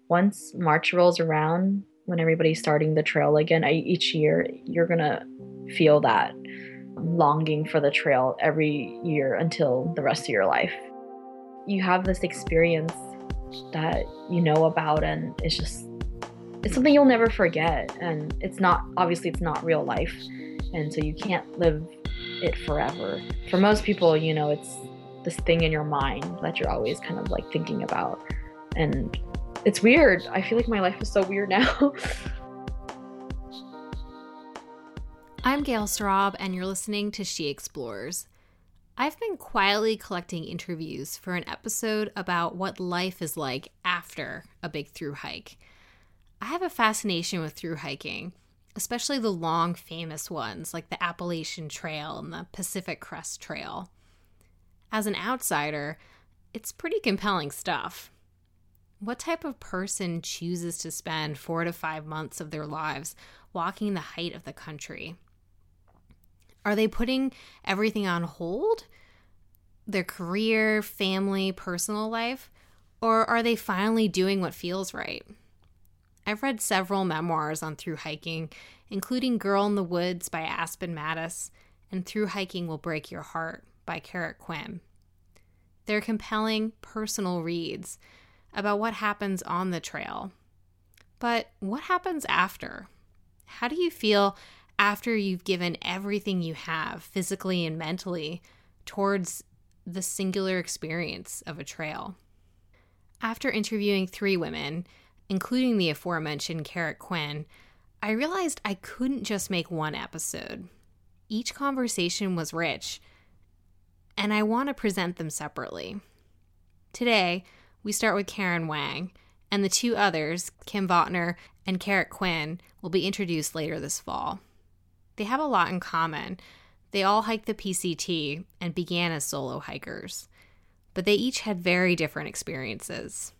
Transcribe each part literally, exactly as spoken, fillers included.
once March rolls around, when everybody's starting the trail again, I, each year, you're gonna feel that longing for the trail every year until the rest of your life. You have this experience that you know about, and it's just, it's something you'll never forget. And it's not, obviously it's not real life, and so you can't live it forever. For most people, you know, it's this thing in your mind that you're always kind of like thinking about. And it's weird. I feel like my life is so weird now. I'm Gail Straub, and you're listening to She Explores. I've been quietly collecting interviews for an episode about what life is like after a big thru hike. I have a fascination with thru hiking, especially the long, famous ones like the Appalachian Trail and the Pacific Crest Trail. As an outsider, it's pretty compelling stuff. What type of person chooses to spend four to five months of their lives walking the height of the country? Are they putting everything on hold? Their career, family, personal life? Or are they finally doing what feels right? I've read several memoirs on thru hiking, including Girl in the Woods by Aspen Mattis and Thru Hiking Will Break Your Heart by Carrot Quinn. They're compelling, personal reads about what happens on the trail. But what happens after? How do you feel after you've given everything you have, physically and mentally, towards the singular experience of a trail? After interviewing three women, including the aforementioned Carrot Quinn, I realized I couldn't just make one episode. Each conversation was rich, and I want to present them separately. Today, we start with Karen Wang, and the two others, Kim Vautner and Carrot Quinn, will be introduced later this fall. They have a lot in common. They all hiked the P C T and began as solo hikers, but they each had very different experiences.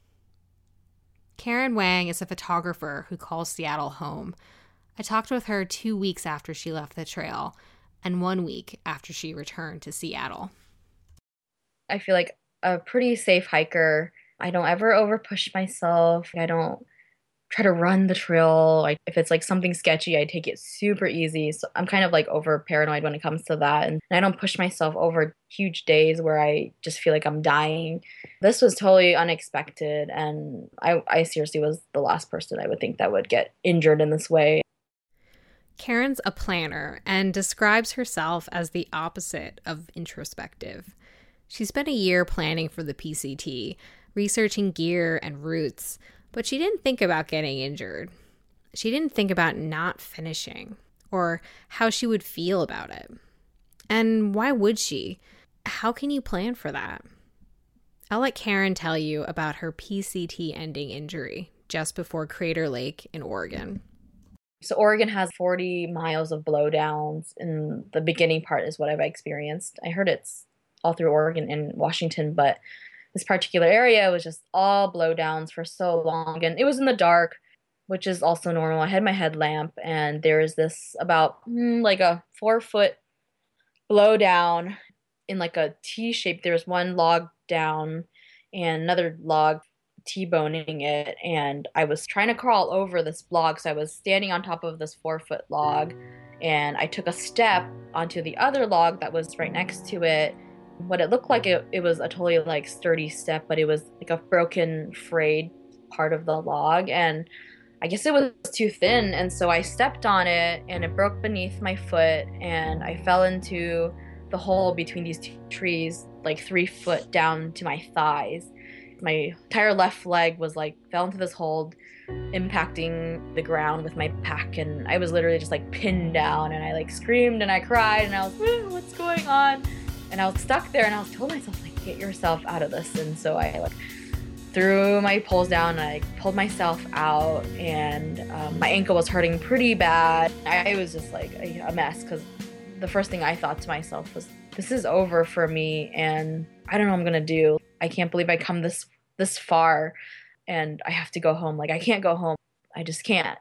Karen Wang is a photographer who calls Seattle home. I talked with her two weeks after she left the trail and one week after she returned to Seattle. I feel like a pretty safe hiker. I don't ever over push myself. I don't try to run the trail. Like if it's like something sketchy, I take it super easy. So I'm kind of like over paranoid when it comes to that. And I don't push myself over huge days where I just feel like I'm dying. This was totally unexpected. And I, I seriously was the last person I would think that would get injured in this way. Karen's a planner and describes herself as the opposite of introspective. She spent a year planning for the P C T, researching gear and routes, but she didn't think about getting injured. She didn't think about not finishing or how she would feel about it. And why would she? How can you plan for that? I'll let Karen tell you about her P C T ending injury just before Crater Lake in Oregon. So Oregon has forty miles of blowdowns, and the beginning part is what I've experienced. I heard it's all through Oregon and Washington, but this particular area was just all blowdowns for so long. And it was in the dark, which is also normal. I had my headlamp, and there is this about mm, like a four foot blowdown in like a T shape. There's one log down and another log T-boning it. And I was trying to crawl over this log. So I was standing on top of this four foot log, and I took a step onto the other log that was right next to it. What it looked like, it, it was a totally like sturdy step, but it was like a broken, frayed part of the log, and I guess it was too thin, and so I stepped on it and it broke beneath my foot, and I fell into the hole between these two trees, like three foot down to my thighs. My entire left leg was like fell into this hole, impacting the ground with my pack, and I was literally just like pinned down, and I like screamed and I cried, and I was, what's going on? And I was stuck there, and I was told myself, like, get yourself out of this. And so I like threw my poles down, and I pulled myself out, and um, my ankle was hurting pretty bad. I was just like a, a mess, because the first thing I thought to myself was, this is over for me, and I don't know what I'm gonna do. I can't believe I come this this far, and I have to go home. Like, I can't go home. I just can't.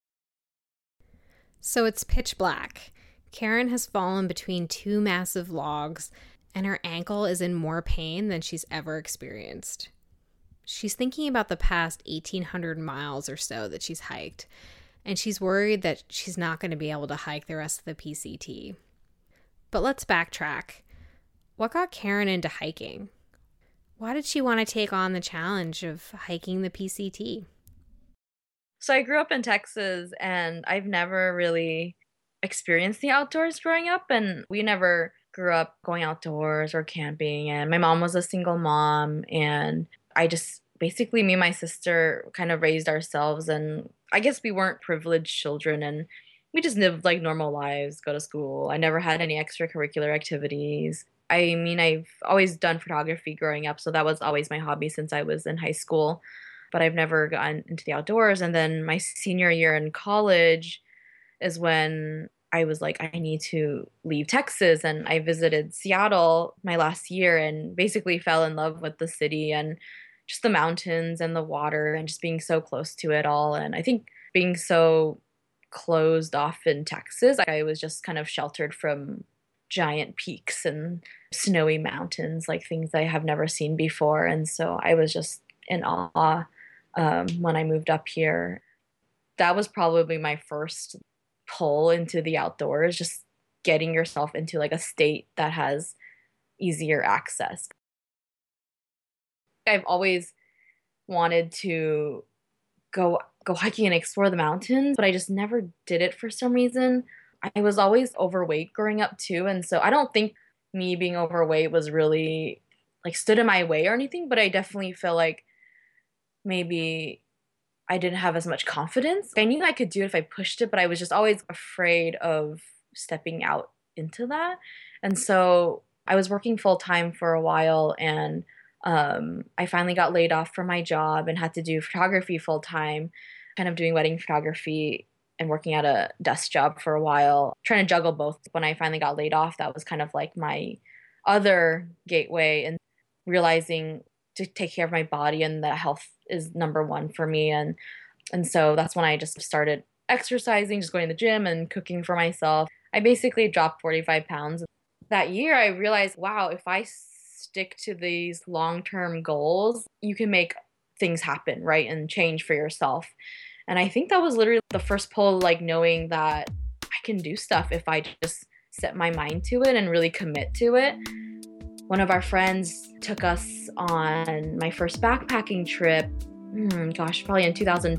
So it's pitch black. Karen has fallen between two massive logs, and her ankle is in more pain than she's ever experienced. She's thinking about the past eighteen hundred miles or so that she's hiked, and she's worried that she's not going to be able to hike the rest of the P C T. But let's backtrack. What got Karen into hiking? Why did she want to take on the challenge of hiking the P C T? So I grew up in Texas, and I've never really experienced the outdoors growing up, and we never grew up going outdoors or camping, and my mom was a single mom, and I just basically, me and my sister kind of raised ourselves, and I guess we weren't privileged children, and we just lived like normal lives, go to school. I never had any extracurricular activities. I mean, I've always done photography growing up, so that was always my hobby since I was in high school, but I've never gotten into the outdoors. And then my senior year in college is when I was like, I need to leave Texas, and I visited Seattle my last year and basically fell in love with the city and just the mountains and the water and just being so close to it all. And I think being so closed off in Texas, I was just kind of sheltered from giant peaks and snowy mountains, like things I have never seen before. And so I was just in awe um, when I moved up here. That was probably my first pull into the outdoors, just getting yourself into like a state that has easier access. I've always wanted to go go hiking and explore the mountains, but I just never did it for some reason. I was always overweight growing up too, and so I don't think me being overweight was really like stood in my way or anything, but I definitely feel like maybe I didn't have as much confidence. I knew I could do it if I pushed it, but I was just always afraid of stepping out into that. And so I was working full time for a while, and um, I finally got laid off from my job and had to do photography full time, kind of doing wedding photography and working at a desk job for a while, trying to juggle both. When I finally got laid off, that was kind of like my other gateway, and realizing to take care of my body and that health is number one for me. And and so that's when I just started exercising, just going to the gym and cooking for myself. I basically dropped forty-five pounds. That year I realized, wow, if I stick to these long-term goals, you can make things happen, right? And change for yourself. And I think that was literally the first pull, like knowing that I can do stuff if I just set my mind to it and really commit to it. One of our friends took us on my first backpacking trip, hmm, gosh, probably in two thousand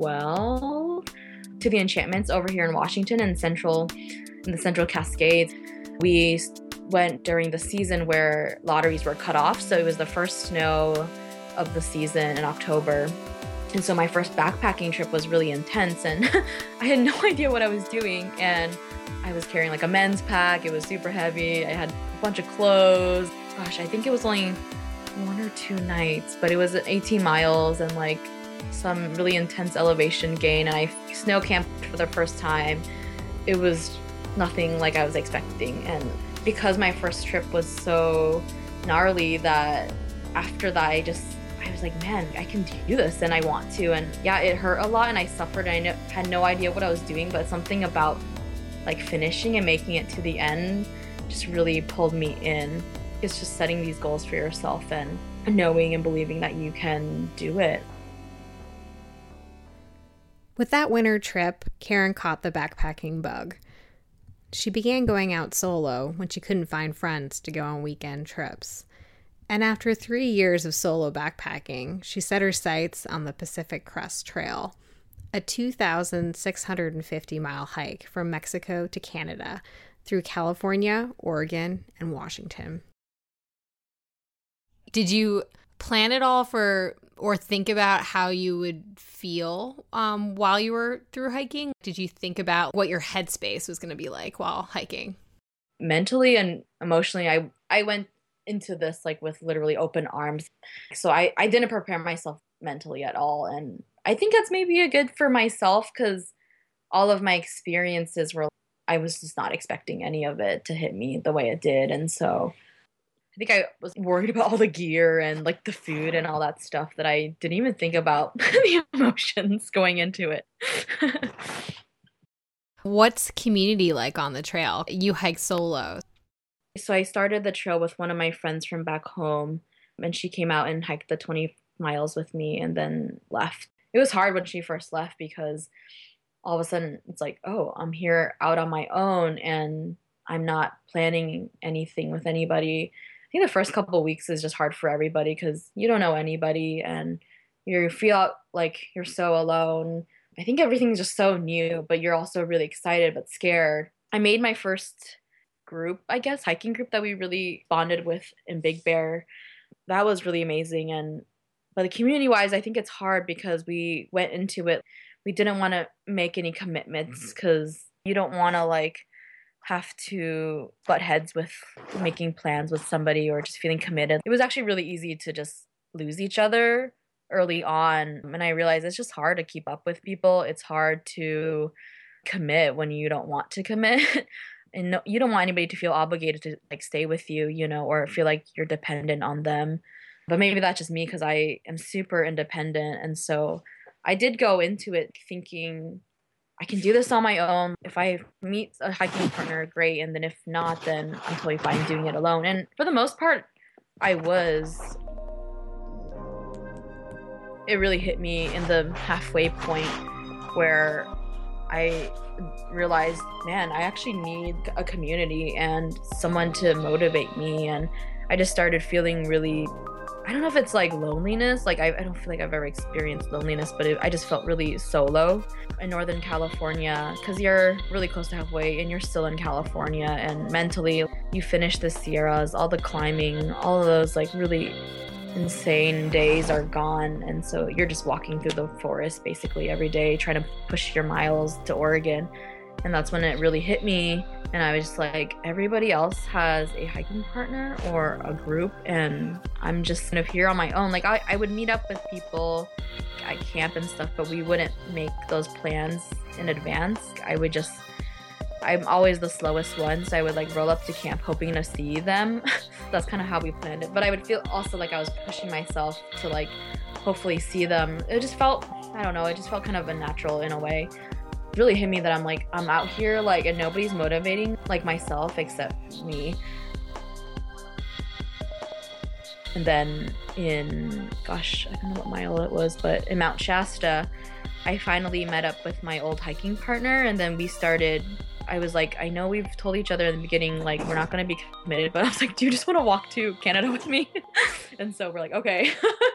twelve, to the Enchantments over here in Washington in central, in the Central Cascades. We went during the season where lotteries were cut off, so it was the first snow of the season in October. And so my first backpacking trip was really intense, and I had no idea what I was doing. And I was carrying like a men's pack. It was super heavy. I had a bunch of clothes. Gosh, I think it was only one or two nights, but it was eighteen miles and like some really intense elevation gain. And I snow camped for the first time. It was nothing like I was expecting. And because my first trip was so gnarly, that after that, I just I was like, man, I can do this and I want to. And yeah, it hurt a lot and I suffered and I no, had no idea what I was doing, but something about like finishing and making it to the end just really pulled me in. It's just setting these goals for yourself and knowing and believing that you can do it. With that winter trip, Karen caught the backpacking bug. She began going out solo when she couldn't find friends to go on weekend trips. And after three years of solo backpacking, she set her sights on the Pacific Crest Trail, a two thousand six hundred fifty mile hike from Mexico to Canada through California, Oregon, and Washington. Did you plan it all for or think about how you would feel um, while you were through hiking? Did you think about what your headspace was going to be like while hiking? Mentally and emotionally, I, I went into this like with literally open arms. So I, I didn't prepare myself mentally at all. And I think that's maybe a good for myself because all of my experiences were, I was just not expecting any of it to hit me the way it did. And so I think I was worried about all the gear and like the food and all that stuff that I didn't even think about the emotions going into it. What's community like on the trail? You hike solo. So I started the trail with one of my friends from back home, and she came out and hiked the twenty miles with me and then left. It was hard when she first left because all of a sudden it's like, oh, I'm here out on my own and I'm not planning anything with anybody. I think the first couple of weeks is just hard for everybody because you don't know anybody and you feel like you're so alone. I think everything's just so new, but you're also really excited but scared. I made my first group, I guess, hiking group that we really bonded with in Big Bear. That was really amazing. And but community-wise, I think it's hard because we went into it. We didn't want to make any commitments because you don't want to like have to butt heads with making plans with somebody or just feeling committed. It was actually really easy to just lose each other early on. And I realized it's just hard to keep up with people. It's hard to commit when you don't want to commit. And no, you don't want anybody to feel obligated to like stay with you, you know, or feel like you're dependent on them. But maybe that's just me because I am super independent. And so I did go into it thinking I can do this on my own. If I meet a hiking partner, great. And then if not, then I'm totally fine doing it alone. And for the most part, I was. It really hit me in the halfway point where I realized, man, I actually need a community and someone to motivate me. And I just started feeling really, I don't know if it's like loneliness. Like, I, I don't feel like I've ever experienced loneliness, but it, I just felt really solo in Northern California because you're really close to halfway and you're still in California. And mentally, you finish the Sierras, all the climbing, all of those like really insane days are gone. And so you're just walking through the forest basically every day, trying to push your miles to Oregon. And that's when it really hit me. And I was just like, everybody else has a hiking partner or a group, and I'm just kind of here on my own. Like I, I would meet up with people at camp and stuff, but we wouldn't make those plans in advance. I would just, I'm always the slowest one, so I would like roll up to camp hoping to see them. That's kind of how we planned it. But I would feel also like I was pushing myself to like hopefully see them. It just felt, I don't know, it just felt kind of unnatural in a way. It really hit me that I'm like, I'm out here like, and nobody's motivating like myself except me. And then in, gosh, I don't know what mile it was, but in Mount Shasta, I finally met up with my old hiking partner, and then we started, I was like, I know we've told each other in the beginning, like, we're not going to be committed, but I was like, do you just want to walk to Canada with me? And so we're like, okay.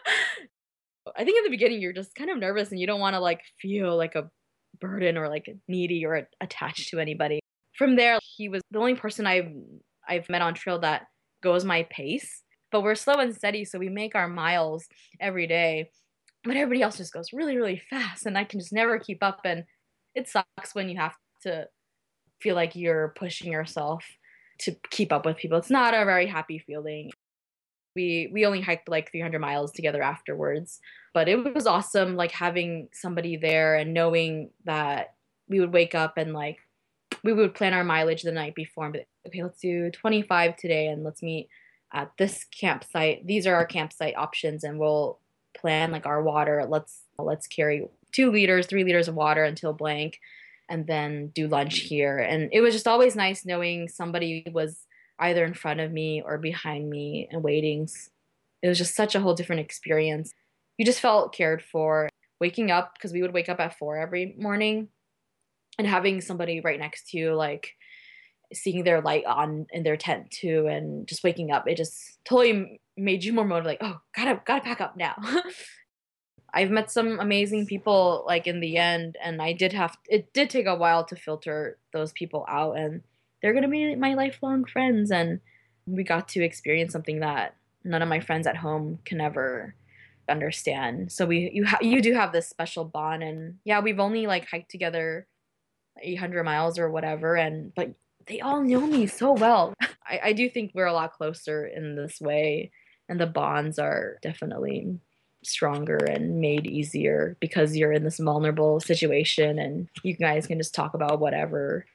I think in the beginning, you're just kind of nervous and you don't want to like feel like a burden or like needy or attached to anybody. From there, he was the only person I've I've met on trail that goes my pace, but we're slow and steady, so we make our miles every day, but everybody else just goes really, really fast, and I can just never keep up. And it sucks when you have to feel like you're pushing yourself to keep up with people. It's not a very happy feeling. We we only hiked like three hundred miles together afterwards, but it was awesome, like having somebody there and knowing that we would wake up and like we would plan our mileage the night before and be like, okay, let's do twenty-five today and let's meet at this campsite. These are our campsite options, and we'll plan like our water. Let's let's carry two liters, three liters of water until blank, and then do lunch here. And it was just always nice knowing somebody was either in front of me or behind me and waiting. It was just such a whole different experience. You just felt cared for. Waking up, because we would wake up at four every morning, and having somebody right next to you, like seeing their light on in their tent too, and just waking up, it just totally made you more motivated. Like, oh, gotta gotta pack up now. I've met some amazing people like in the end, and I did have, it did take a while to filter those people out, and they're going to be my lifelong friends. And we got to experience something that none of my friends at home can ever understand. So we, you, ha- you do have this special bond. And yeah, we've only like hiked together eight hundred miles or whatever. And, but they all know me so well. I, I do think we're a lot closer in this way. And the bonds are definitely stronger and made easier because you're in this vulnerable situation and you guys can just talk about whatever.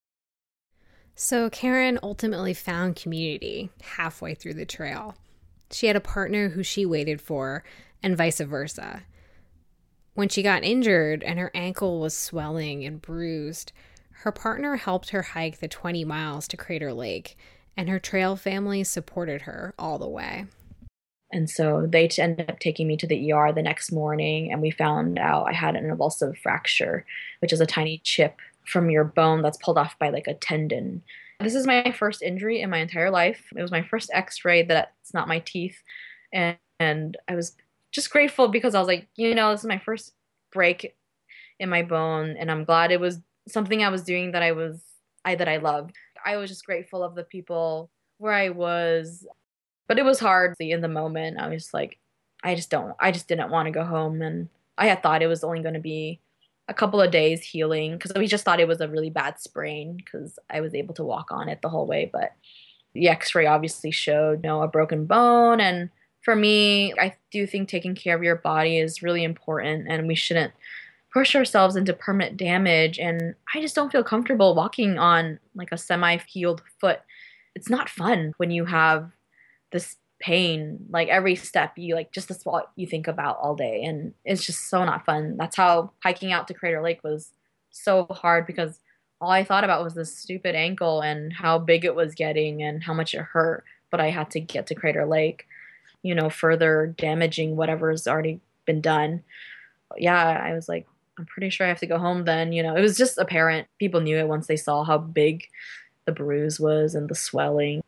So Karen ultimately found community halfway through the trail. She had a partner who she waited for, and vice versa. When she got injured and her ankle was swelling and bruised, her partner helped her hike the twenty miles to Crater Lake, and her trail family supported her all the way. And so they t- ended up taking me to the E R the next morning, and we found out I had an avulsive fracture, which is a tiny chip from your bone that's pulled off by like a tendon. This is my first injury in my entire life. It was my first x-ray that's not my teeth. And, and I was just grateful because I was like, you know, this is my first break in my bone, and I'm glad it was something I was doing that I was I that I loved. I was just grateful of the people where I was. But it was hard in the moment. I was like, I just don't, I just didn't want to go home. And I had thought it was only going to be a couple of days healing because we just thought it was a really bad sprain because I was able to walk on it the whole way. But the x-ray obviously showed, you know, a broken bone. And for me, I do think taking care of your body is really important, and we shouldn't push ourselves into permanent damage. And I just don't feel comfortable walking on like a semi-healed foot. It's not fun when you have this pain, like every step you like just that's what you think about all day, and it's just so not fun. That's how hiking out to Crater Lake was so hard, because all I thought about was this stupid ankle and how big it was getting and how much it hurt, but I had to get to Crater Lake, you know, further damaging whatever's already been done. Yeah, I was like, I'm pretty sure I have to go home then. You know, it was just apparent. People knew it once they saw how big the bruise was and the swelling.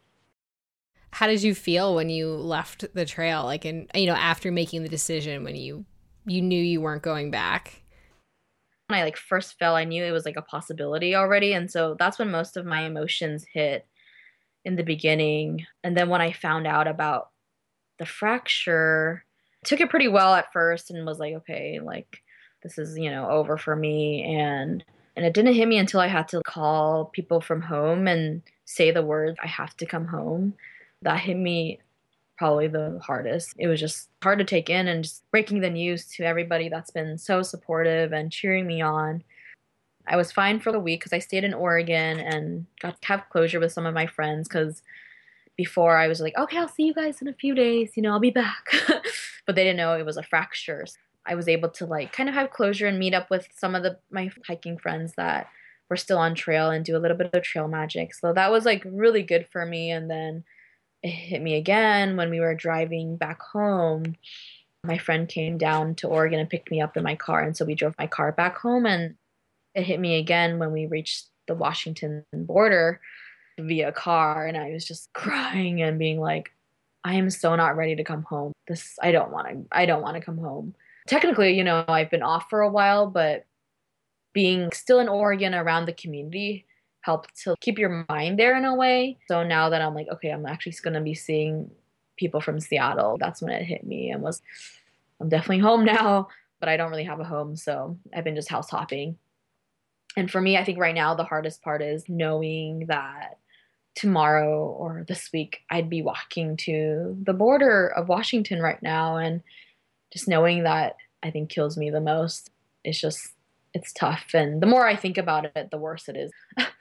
How did you feel when you left the trail? Like, in, you know, after making the decision, when you, you knew you weren't going back? When I like first fell, I knew it was like a possibility already. And so that's when most of my emotions hit in the beginning. And then when I found out about the fracture, I took it pretty well at first and was like, okay, like this is, you know, over for me. And, and it didn't hit me until I had to call people from home and say the words, I have to come home. That hit me probably the hardest. It was just hard to take in, and just breaking the news to everybody that's been so supportive and cheering me on. I was fine for the week because I stayed in Oregon and got to have closure with some of my friends, because before I was like, okay, I'll see you guys in a few days, you know, I'll be back. But they didn't know it was a fracture. I was able to like kind of have closure and meet up with some of the my hiking friends that were still on trail and do a little bit of trail magic. So that was like really good for me. And then it hit me again when we were driving back home. My friend came down to Oregon and picked me up in my car, and so we drove my car back home, and it hit me again when we reached the Washington border via car, and I was just crying and being like, I am so not ready to come home. This I don't want to I don't want to come home. Technically, you know, I've been off for a while, but being still in Oregon around the community helped to keep your mind there in a way. So now that I'm like, okay, I'm actually going to be seeing people from Seattle, that's when it hit me and was, I'm definitely home now, but I don't really have a home. So I've been just house hopping. And for me, I think right now the hardest part is knowing that tomorrow or this week I'd be walking to the border of Washington right now. And just knowing that, I think, kills me the most. It's just, it's tough. And the more I think about it, the worse it is.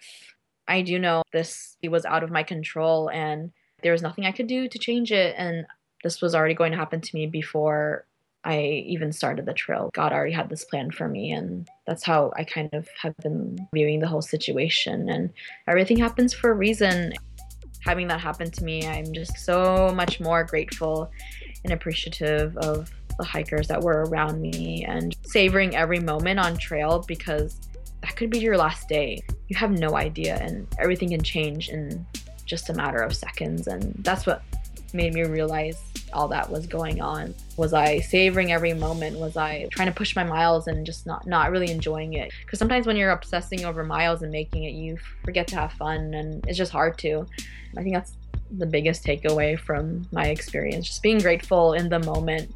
I do know this was out of my control, and there was nothing I could do to change it. And this was already going to happen to me before I even started the trail. God already had this plan for me. And that's how I kind of have been viewing the whole situation. And everything happens for a reason. Having that happen to me, I'm just so much more grateful and appreciative of the hikers that were around me and savoring every moment on trail, because that could be your last day. You have no idea, and everything can change in just a matter of seconds. And that's what made me realize all that was going on. Was I savoring every moment? Was I trying to push my miles and just not, not really enjoying it? Because sometimes when you're obsessing over miles and making it, you forget to have fun, and it's just hard to. I think that's the biggest takeaway from my experience, just being grateful in the moment.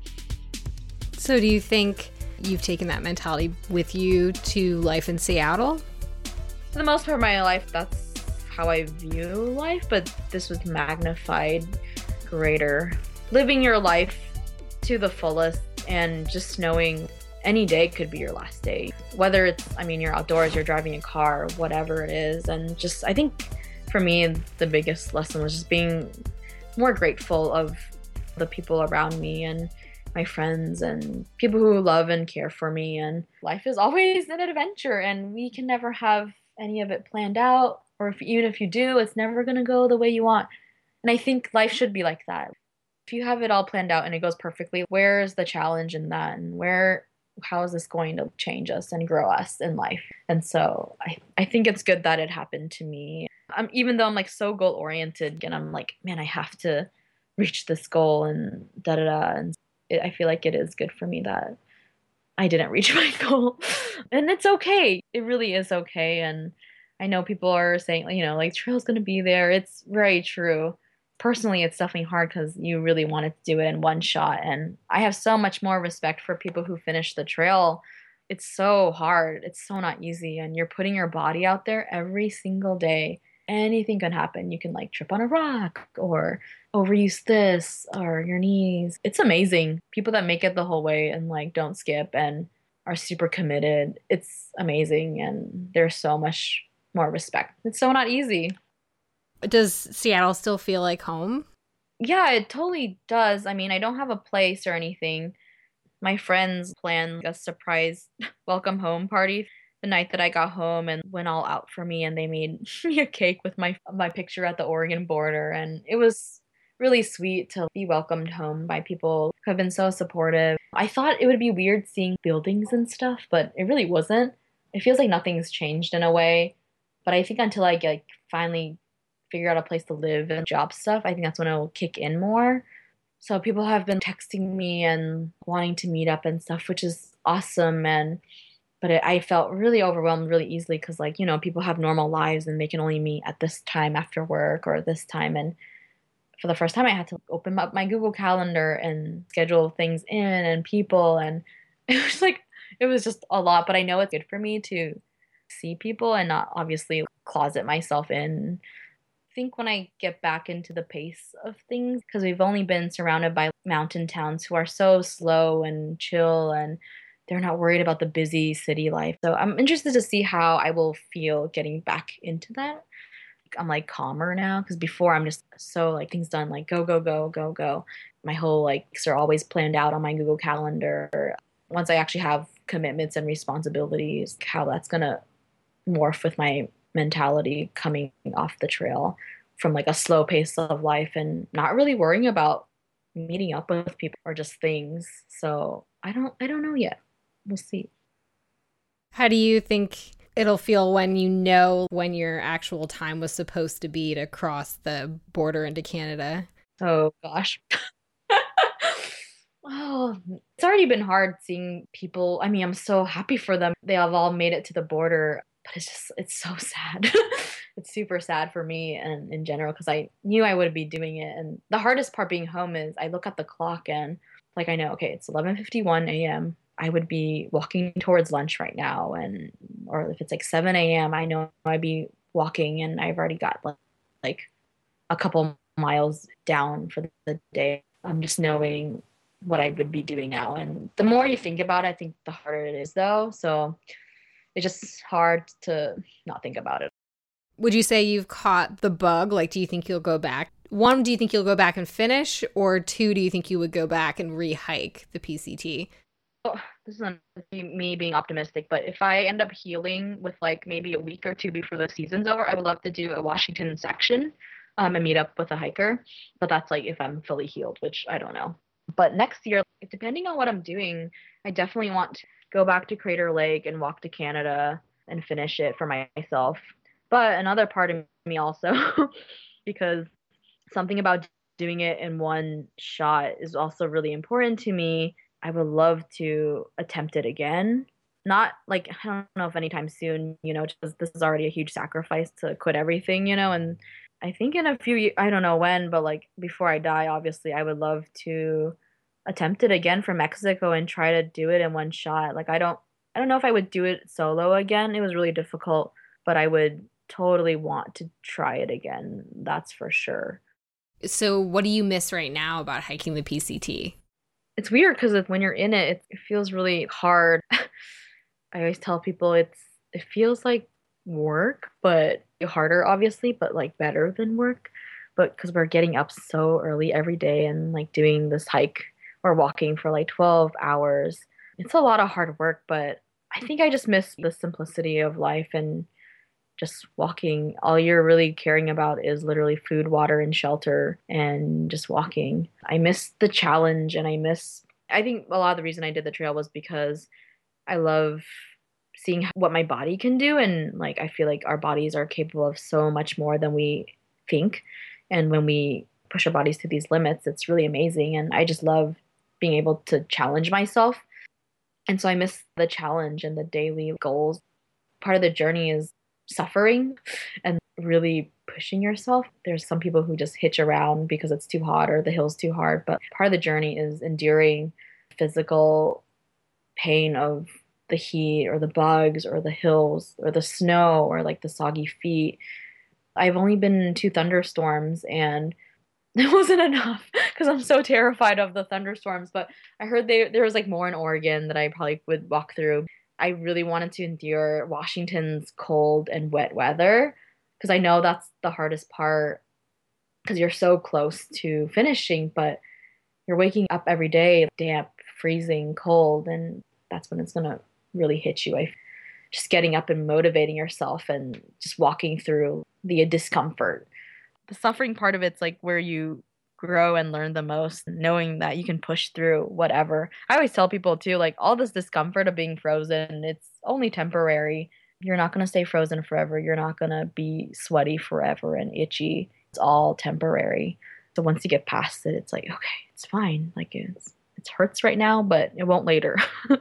So do you think you've taken that mentality with you to life in Seattle? For the most part of my life, that's how I view life, but this was magnified greater. Living your life to the fullest and just knowing any day could be your last day. Whether it's, I mean, you're outdoors, you're driving a car, whatever it is. And just, I think for me, the biggest lesson was just being more grateful of the people around me and my friends and people who love and care for me. And life is always an adventure, and we can never have any of it planned out. Or if, even if you do, it's never going to go the way you want. And I think life should be like that. If if you have it all planned out and it goes perfectly, where is the challenge in that? And where, how is this going to change us and grow us in life? And so I, I think it's good that it happened to me. Um, even though I'm like so goal oriented and I'm like, man, I have to reach this goal and da da da. And it, I feel like it is good for me that I didn't reach my goal. And it's okay. It really is okay. And I know people are saying, you know, like trail's going to be there. It's very true. Personally, it's definitely hard because you really wanted to do it in one shot. And I have so much more respect for people who finish the trail. It's so hard. It's so not easy. And you're putting your body out there every single day. Anything can happen. You can like trip on a rock or overuse this or your knees. It's amazing. People that make it the whole way and like don't skip and are super committed. It's amazing. And there's so much more respect. It's so not easy. Does Seattle still feel like home? Yeah, it totally does. I mean, I don't have a place or anything. My friends planned a surprise welcome home party the night that I got home and went all out for me, and they made me a cake with my my picture at the Oregon border, and it was really sweet to be welcomed home by people who have been so supportive. I thought it would be weird seeing buildings and stuff, but it really wasn't. It feels like nothing's changed in a way, but I think until I get like, finally figure out a place to live and job stuff, I think that's when it will kick in more. So people have been texting me and wanting to meet up and stuff, which is awesome. And but it, I felt really overwhelmed really easily because, like, you know, people have normal lives and they can only meet at this time after work or this time. And for the first time, I had to open up my Google Calendar and schedule things in and people. And it was like, it was just a lot. But I know it's good for me to see people and not obviously closet myself in. I think when I get back into the pace of things, because we've only been surrounded by mountain towns who are so slow and chill and they're not worried about the busy city life. So I'm interested to see how I will feel getting back into that. I'm like calmer now because before I'm just so like things done, like go, go, go, go, go. My whole like are always planned out on my Google Calendar. Once I actually have commitments and responsibilities, how that's going to morph with my mentality coming off the trail from like a slow pace of life and not really worrying about meeting up with people or just things. So I don't, I don't know yet. We'll see. How do you think it'll feel when you know when your actual time was supposed to be to cross the border into Canada? Oh gosh. Oh, it's already been hard seeing people. I mean, I'm so happy for them. They have all made it to the border, but it's just, it's so sad. It's super sad for me and in general because I knew I would be doing it. And the hardest part being home is I look at the clock and like I know, okay, it's eleven fifty-one a.m. I would be walking towards lunch right now, and or if it's like seven a.m., I know I'd be walking, and I've already got like, like a couple miles down for the day. I'm just knowing what I would be doing now, and the more you think about it, I think the harder it is, though. So it's just hard to not think about it. Would you say you've caught the bug? Like, do you think you'll go back? One, do you think you'll go back and finish? Or two, do you think you would go back and re-hike the P C T? Oh, this isn't me being optimistic, but if I end up healing with like maybe a week or two before the season's over, I would love to do a Washington section um, and meet up with a hiker. But that's like if I'm fully healed, which I don't know. But next year, depending on what I'm doing, I definitely want to go back to Crater Lake and walk to Canada and finish it for myself. But another part of me also, because something about doing it in one shot is also really important to me. I would love to attempt it again. Not like, I don't know if anytime soon, you know, just this is already a huge sacrifice to quit everything, you know, and I think in a few years, I don't know when, but like before I die, obviously, I would love to attempt it again for Mexico and try to do it in one shot. Like, I don't, I don't know if I would do it solo again. It was really difficult, but I would totally want to try it again. That's for sure. So what do you miss right now about hiking the P C T? It's weird because when you're in it, it feels really hard. I always tell people it's it feels like work, but harder, obviously, but like better than work. But because we're getting up so early every day and like doing this hike or walking for like twelve hours, it's a lot of hard work. But I think I just miss the simplicity of life and just walking. All you're really caring about is literally food, water, and shelter, and just walking. I miss the challenge, and I miss, I think a lot of the reason I did the trail was because I love seeing what my body can do. And like, I feel like our bodies are capable of so much more than we think. And when we push our bodies to these limits, it's really amazing. And I just love being able to challenge myself. And so I miss the challenge and the daily goals. Part of the journey is suffering and really pushing yourself. There's some people who just hitch around because it's too hot or the hill's too hard. But part of the journey is enduring physical pain of the heat or the bugs or the hills or the snow or like the soggy feet. I've only been in two thunderstorms and it wasn't enough because I'm so terrified of the thunderstorms. But I heard they, there was like more in Oregon that I probably would walk through. I really wanted to endure Washington's cold and wet weather because I know that's the hardest part because you're so close to finishing, but you're waking up every day damp, freezing, cold, and that's when it's going to really hit you. I, just getting up and motivating yourself and just walking through the discomfort. The suffering part of it's like where you grow and learn the most, knowing that you can push through whatever. I always tell people too, like all this discomfort of being frozen, it's only temporary. You're not going to stay frozen forever. You're not going to be sweaty forever and itchy. It's all temporary. So once you get past it, it's like, okay, it's fine. Like it's, it hurts right now, but it won't later.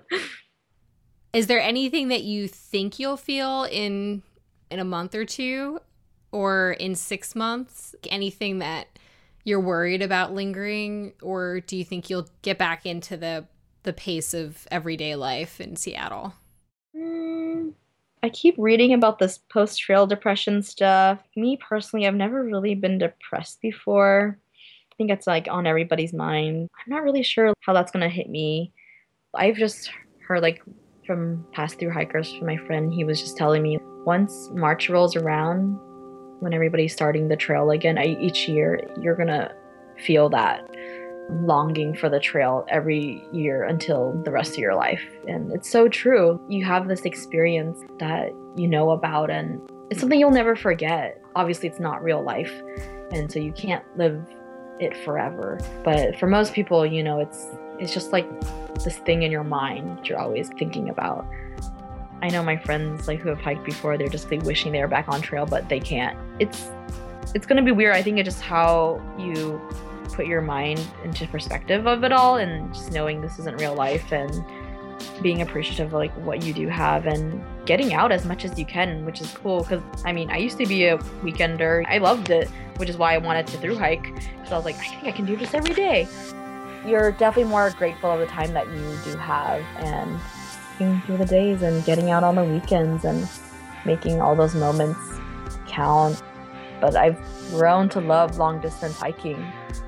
Is there anything that you think you'll feel in in a month or two or in six months? Anything that you're worried about lingering, or do you think you'll get back into the the pace of everyday life in Seattle? Mm, I keep reading about this post-trail depression stuff. Me personally, I've never really been depressed before. I think it's like on everybody's mind. I'm not really sure how that's going to hit me. I've just heard like from past through hikers from my friend, he was just telling me once March rolls around, when everybody's starting the trail again, I, each year, you're going to feel that longing for the trail every year until the rest of your life. And it's so true. You have this experience that you know about, and it's something you'll never forget. Obviously, it's not real life, and so you can't live it forever. But for most people, you know, it's it's just like this thing in your mind that you're always thinking about. I know my friends like who have hiked before, they're just like wishing they were back on trail, but they can't. It's it's gonna be weird. I think it's just how you put your mind into perspective of it all, and just knowing this isn't real life, and being appreciative of like what you do have, and getting out as much as you can, which is cool. Because I mean, I used to be a weekender. I loved it, which is why I wanted to through hike, because I was like, I think I can do this every day. You're definitely more grateful of the time that you do have, and through the days and getting out on the weekends and making all those moments count. But I've grown to love long distance hiking.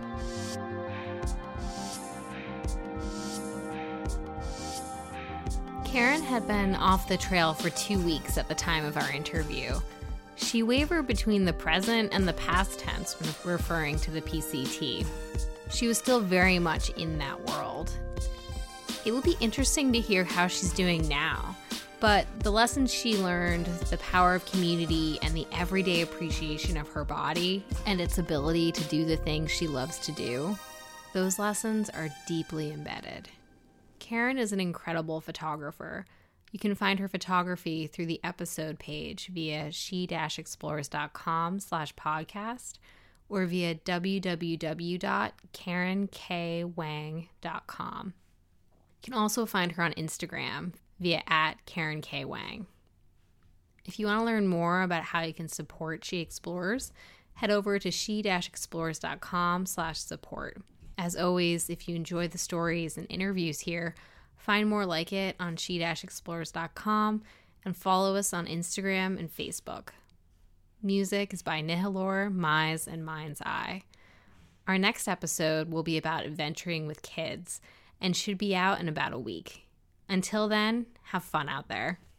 Karen had been off the trail for two weeks at the time of our interview. She wavered between the present and the past tense when referring to the P C T. She was still very much in that world. It will be interesting to hear how she's doing now, but the lessons she learned, the power of community, and the everyday appreciation of her body and its ability to do the things she loves to do, those lessons are deeply embedded. Karen is an incredible photographer. You can find her photography through the episode page via she explores dot com slash podcast or via w w w dot karen k wang dot com. You can also find her on Instagram via at Karen K. Wang. If you want to learn more about how you can support She Explores, head over to she explores dot com slash support. As always, if you enjoy the stories and interviews here, find more like it on she explores dot com and follow us on Instagram and Facebook. Music is by Nihilor, Mize, and Mind's Eye. Our next episode will be about adventuring with kids and should be out in about a week. Until then, have fun out there.